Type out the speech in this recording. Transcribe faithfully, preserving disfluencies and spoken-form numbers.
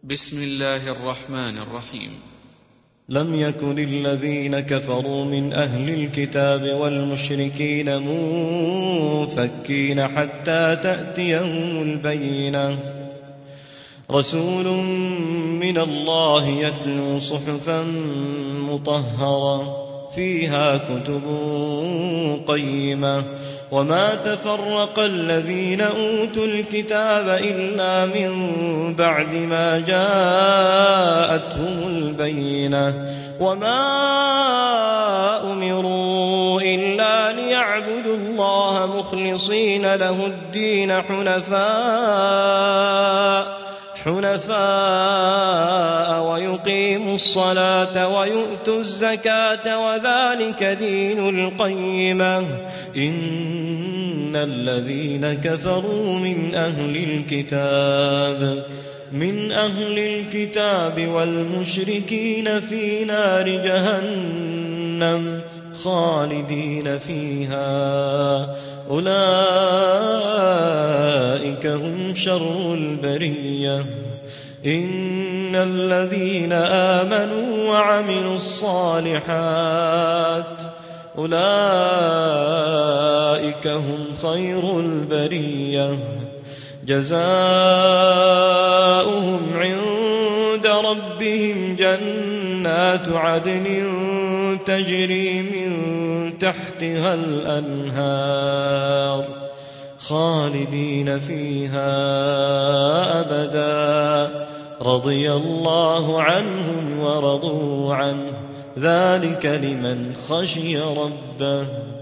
بسم الله الرحمن الرحيم. لم يكن الذين كفروا من أهل الكتاب والمشركين منفكين حتى تأتيهم البينة، رسول من الله يتلو صحفا مطهرة فيها كتب قيمة، وما تفرق الذين أوتوا الكتاب إلا من بعد ما جاءتهم البينة، وما أمروا إلا ليعبدوا الله مخلصين له الدين حنفاء حنفاء ويقيموا الصلاة ويؤتوا الزكاة وذلك دين القيمة. إن الذين كفروا من أهل الكتاب من أهل الكتاب والمشركين في نار جهنم خالدين فيها، أولئك هم شر البرية. إن الذين آمنوا وعملوا الصالحات أولئك هم خير البرية، جزاؤهم عند ربهم جنات عدن تجري من تحتها الأنهار خالدين فيها أبدا، رضي الله عنهم ورضوا عنه، ذلك لمن خشي ربه.